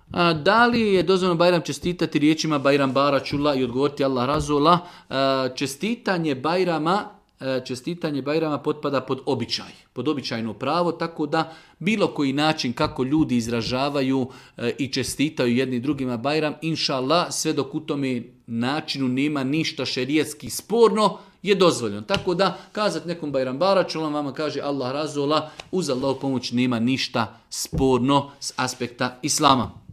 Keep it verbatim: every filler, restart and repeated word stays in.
A, da li je dozvoljeno Bajram čestitati riječima Bajram Baračula i odgovoriti Allah Razula? A, čestitanje Bajrama čestitanje Bajrama potpada pod običaj, pod običajno pravo, tako da bilo koji način kako ljudi izražavaju i čestitaju jedni drugima Bajram, inša Allah, sve dok u tome načinu nema ništa šerijetski sporno, je dozvoljeno. Tako da kazati nekom Bajram Baračulom, vama kaže Allah Razula, uz Allahu pomoć nema ništa sporno s aspekta Islama.